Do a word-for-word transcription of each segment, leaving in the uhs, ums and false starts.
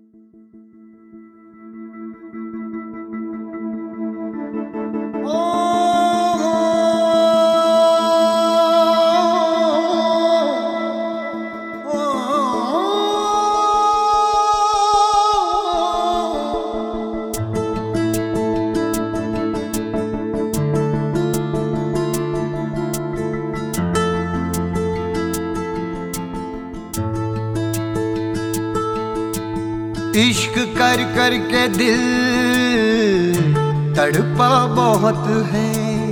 इश्क कर कर के दिल तड़पा बहुत है,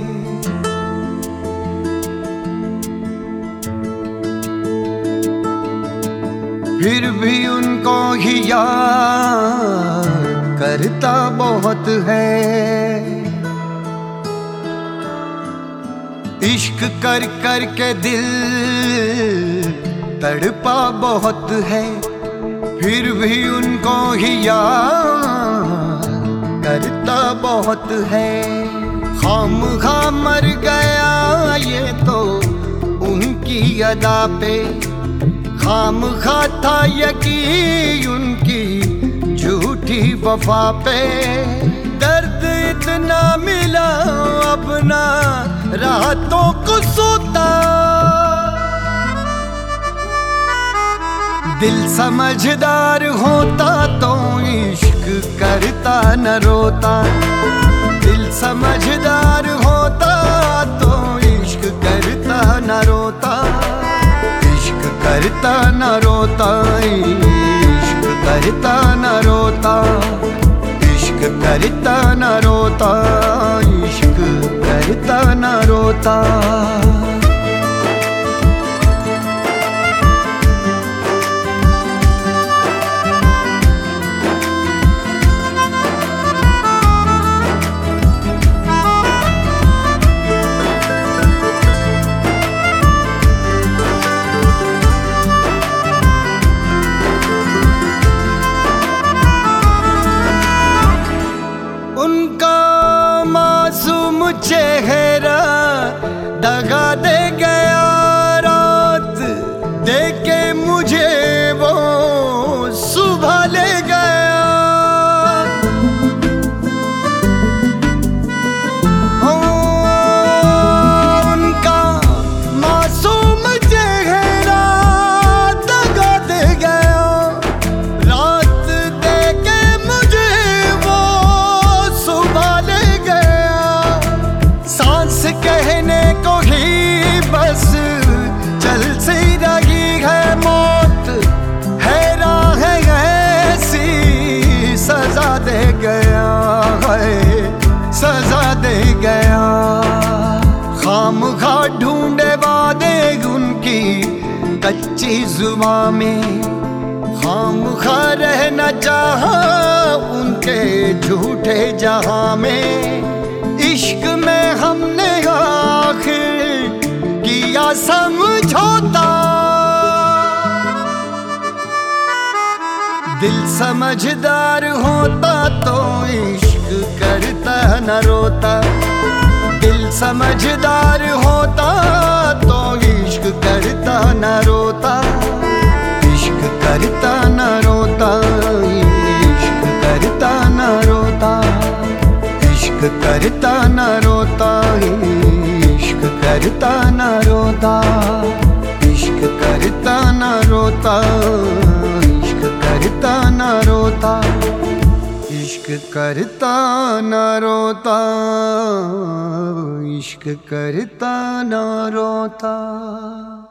फिर भी उनको ही याद करता बहुत है। इश्क कर कर के दिल तड़पा बहुत है, फिर भी उनको ही याद करता बहुत है। खामखा मर गया ये तो उनकी अदा पे, खामखा था यकीन उनकी झूठी वफा पे। दर्द इतना मिला अब ना रातों को सोता, दिल समझदार होता तो इश्क करता न रोता। दिल समझदार होता तो इश्क करता न रोता। इश्क करता न रोता, इश्क करता न रोता। इश्क करता न रोता, इश्क करता न रोता। चेहरा दगा दे गया, रात देके मुझे वो सुबह ले गया। हो उनका मासूम चेहरा दगा दे गया, रात देके मुझे वो सुबह ले गया। सांस कहने को ही बस चल सी रही है मौत, हैरान है ऐसी सजा दे गया है, सजा दे गया। खामखा ढूंढे वादे उनकी कच्ची जुबां में, खामखा रहना चाहा उनके झूठे जहां में। इश्क में हमने आखिर किया समझौता, दिल समझदार होता तो इश्क करता न रोता। दिल समझदार होता तो इश्क करता न रोता। इश्क करता न रोता, इश्क करता न रोता। इश्क करता न रोता, इश्क करता न रोता। इश्क करता न रोता, इश्क करता न रोता। इश्क करता न रोता, इश्क करता न रोता।